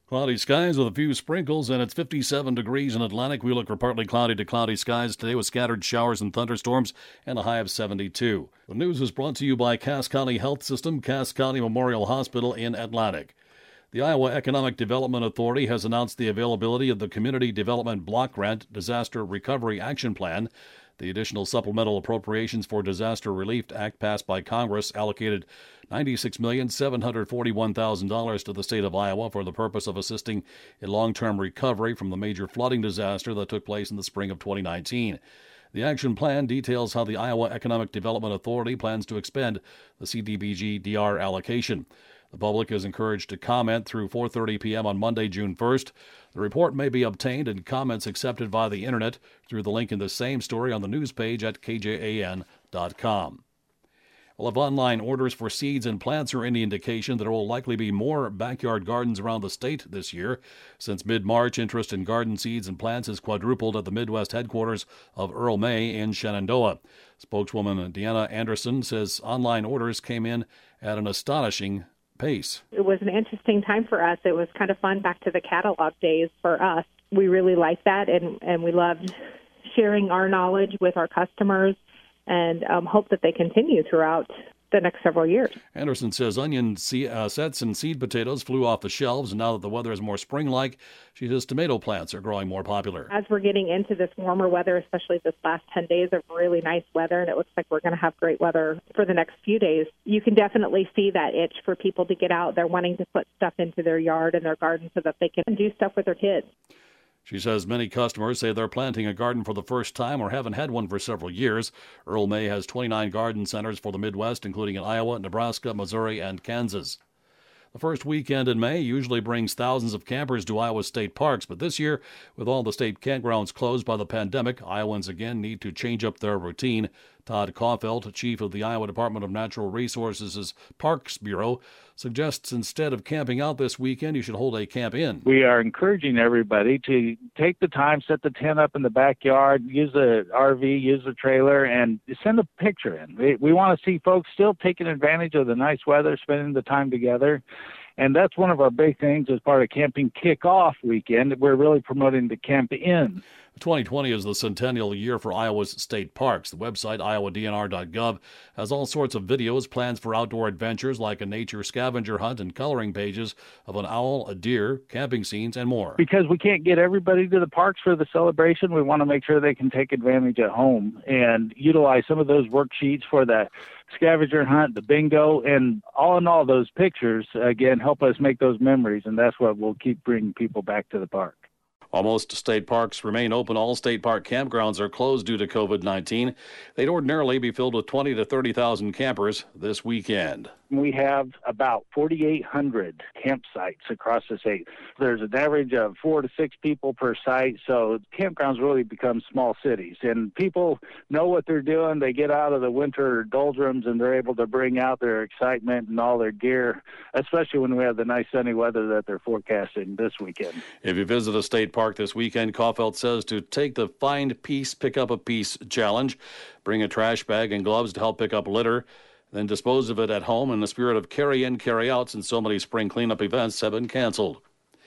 Cloudy skies with a few sprinkles, and it's 57 degrees in Atlantic. We look for partly cloudy to cloudy skies today with scattered showers and thunderstorms and a high of 72. The news is brought to you by Cass County Health System, Cass County Memorial Hospital in Atlantic. The Iowa Economic Development Authority has announced the availability of the Community Development Block Grant Disaster Recovery Action Plan. The additional supplemental appropriations for Disaster Relief Act passed by Congress allocated $96,741,000 to the state of Iowa for the purpose of assisting in long-term recovery from the major flooding disaster that took place in the spring of 2019. The action plan details how the Iowa Economic Development Authority plans to expend the CDBG DR allocation. The public is encouraged to comment through 4:30 p.m. on Monday, June 1st. The report may be obtained and comments accepted via the Internet through the link in the same story on the news page at kjan.com. Well, if online orders for seeds and plants are any indication, there will likely be more backyard gardens around the state this year. Since mid-March, interest in garden seeds and plants has quadrupled at the Midwest headquarters of Earl May in Shenandoah. Spokeswoman Deanna Anderson says online orders came in at an astonishing pace. It was an interesting time for us. It was kind of fun back to the catalog days for us. We really liked that, and we loved sharing our knowledge with our customers and hope that they continue throughout the next several years. Anderson says onion sets and seed potatoes flew off the shelves, and now that the weather is more spring-like, she says tomato plants are growing more popular. As we're getting into this warmer weather, especially this last 10 days of really nice weather, and it looks like we're going to have great weather for the next few days, you can definitely see that itch for people to get out. They're wanting to put stuff into their yard and their garden so that they can do stuff with their kids. She says many customers say they're planting a garden for the first time or haven't had one for several years. Earl May has 29 garden centers for the Midwest, including in Iowa, Nebraska, Missouri, and Kansas. The first weekend in May usually brings thousands of campers to Iowa state parks, but this year, with all the state campgrounds closed by the pandemic, Iowans again need to change up their routine. Todd Caulfield, chief of the Iowa Department of Natural Resources' Parks Bureau, suggests instead of camping out this weekend, you should hold a camp-in. We are encouraging everybody to take the time, set the tent up in the backyard, use the RV, use the trailer, and send a picture in. We want to see folks still taking advantage of the nice weather, spending the time together. And that's one of our big things as part of Camping Kickoff Weekend. We're really promoting the Camp In. 2020 is the centennial year for Iowa's state parks. The website, iowadnr.gov, has all sorts of videos, plans for outdoor adventures like a nature scavenger hunt and coloring pages of an owl, a deer, camping scenes, and more. Because we can't get everybody to the parks for the celebration, we want to make sure they can take advantage at home and utilize some of those worksheets for the scavenger hunt, the bingo, and all in all, those pictures, again, help us make those memories, and that's what will keep bringing people back to the park. While most state parks remain open, all state park campgrounds are closed due to COVID-19. They'd ordinarily be filled with 20 to 30,000 campers this weekend. We have about 4,800 campsites across the state. There's an average of 4 to 6 people per site, so campgrounds really become small cities. And people know what they're doing. They get out of the winter doldrums, and they're able to bring out their excitement and all their gear, especially when we have the nice sunny weather that they're forecasting this weekend. If you visit a state park this weekend, Caulfield says to take the Find Peace, Pick Up a Piece challenge. Bring a trash bag and gloves to help pick up litter, then dispose of it at home in the spirit of carry in, carry out, since so many spring cleanup events have been canceled.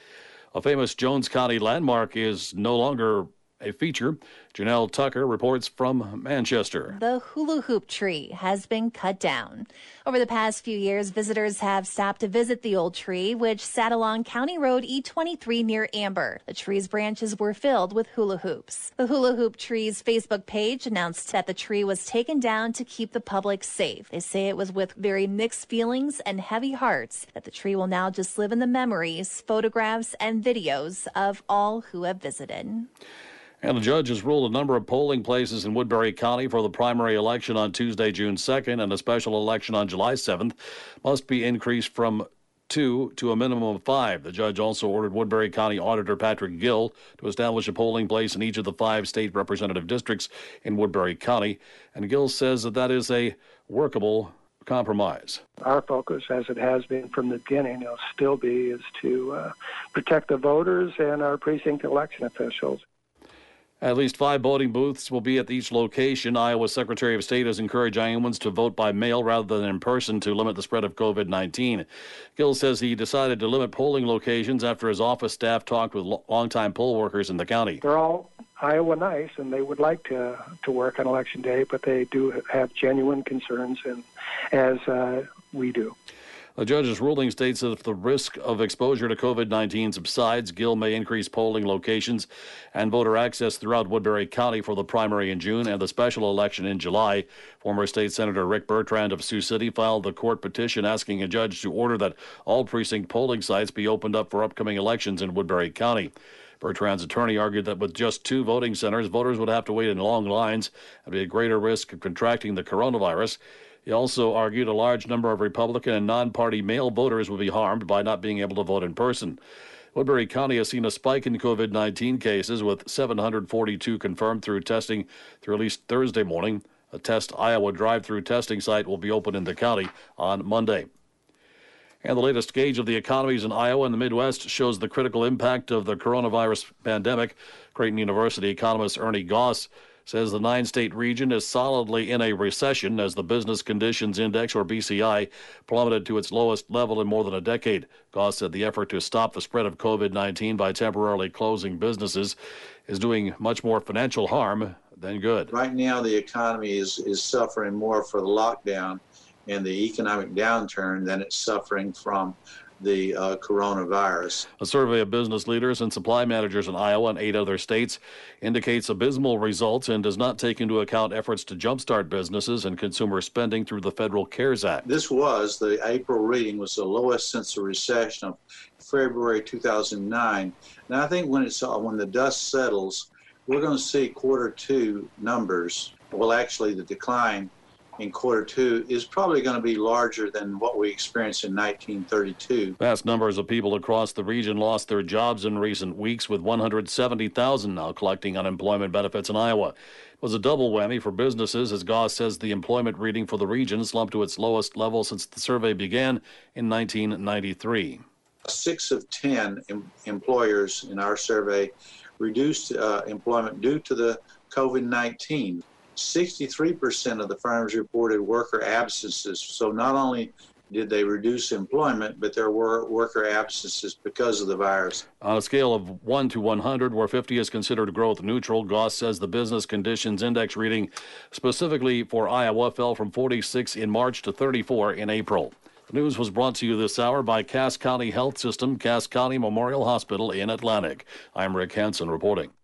A famous Jones County landmark is no longer a feature. Janelle Tucker reports from Manchester. The hula hoop tree has been cut down. Over the past few years, visitors have stopped to visit the old tree, which sat along County Road E23 near Amber. The tree's branches were filled with hula hoops. The hula hoop tree's Facebook page announced that the tree was taken down to keep the public safe. They say it was with very mixed feelings and heavy hearts that the tree will now just live in the memories, photographs, and videos of all who have visited. And the judge has ruled a number of polling places in Woodbury County for the primary election on Tuesday, June 2nd, and a special election on July 7th must be increased from 2 to a minimum of 5. The judge also ordered Woodbury County Auditor Patrick Gill to establish a polling place in each of the 5 state representative districts in Woodbury County, and Gill says that is a workable compromise. Our focus, as it has been from the beginning, will still be is to protect the voters and our precinct election officials. At least 5 voting booths will be at each location. Iowa's Secretary of State has encouraged Iowans to vote by mail rather than in person to limit the spread of COVID-19. Gill says he decided to limit polling locations after his office staff talked with longtime poll workers in the county. They're all Iowa nice, and they would like to work on Election Day, but they do have genuine concerns, and as we do. The judge's ruling states that if the risk of exposure to COVID-19 subsides, Gill may increase polling locations and voter access throughout Woodbury County for the primary in June and the special election in July. Former State Senator Rick Bertrand of Sioux City filed the court petition asking a judge to order that all precinct polling sites be opened up for upcoming elections in Woodbury County. Bertrand's attorney argued that with just 2 voting centers, voters would have to wait in long lines and be at greater risk of contracting the coronavirus. He also argued a large number of Republican and non-party male voters would be harmed by not being able to vote in person. Woodbury County has seen a spike in COVID-19 cases, with 742 confirmed through testing through at least Thursday morning. A Test Iowa drive-through testing site will be open in the county on Monday. And the latest gauge of the economies in Iowa and the Midwest shows the critical impact of the coronavirus pandemic. Creighton University economist Ernie Goss says the 9-state region is solidly in a recession as the Business Conditions Index, or BCI, plummeted to its lowest level in more than a decade. Goss said the effort to stop the spread of COVID-19 by temporarily closing businesses is doing much more financial harm than good. Right now, the economy is suffering more for the lockdown and the economic downturn than it's suffering from the coronavirus. A survey of business leaders and supply managers in Iowa and 8 other states indicates abysmal results and does not take into account efforts to jumpstart businesses and consumer spending through the Federal CARES Act. The April reading was the lowest since the recession of February 2009. Now I think when the dust settles, we're going to see Q2 numbers. Well, actually, the decline in Q2 is probably going to be larger than what we experienced in 1932. Vast numbers of people across the region lost their jobs in recent weeks, with 170,000 now collecting unemployment benefits in Iowa. It was a double whammy for businesses, as Goss says the employment reading for the region slumped to its lowest level since the survey began in 1993. 6 of 10 employers in our survey reduced employment due to the COVID-19. 63% of the firms reported worker absences. So not only did they reduce employment, but there were worker absences because of the virus. On a scale of 1 to 100, where 50 is considered growth neutral, Goss says the Business Conditions Index reading specifically for Iowa fell from 46 in March to 34 in April. The news was brought to you this hour by Cass County Health System, Cass County Memorial Hospital in Atlantic. I'm Rick Hansen reporting.